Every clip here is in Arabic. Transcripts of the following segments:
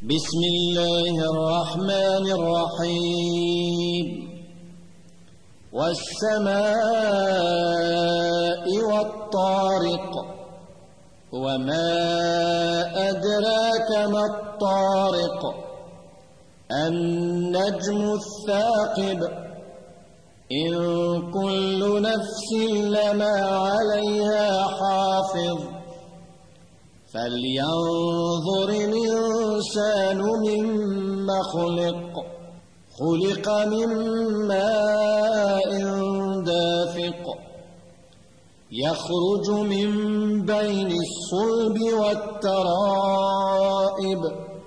بسم الله الرحمن الرحيم والسماء والطارق وما أدراك ما الطارق النجم الثاقب إن كل نفس لما عليها حافظ فلينظر الإنسان مما خلق من ماء دافق يخرج من بين الصلب والترائب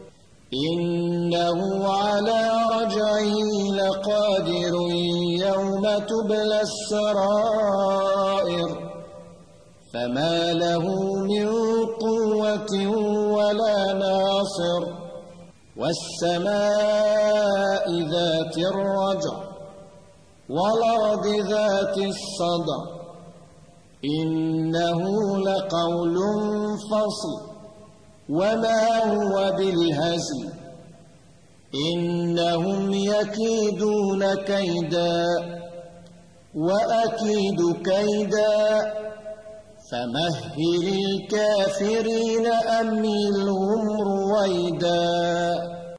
إنه على رجعه لقادر يوم تبلى السرائر فما له من قوة ولا ناصر والسماء ذات الرجع والأرض ذات الصدع إنه لقول فصل وما هو بالهزل إنهم يكيدون كيدا وأكيد كيدا فمهل الكافرين أمهلهم رويدا.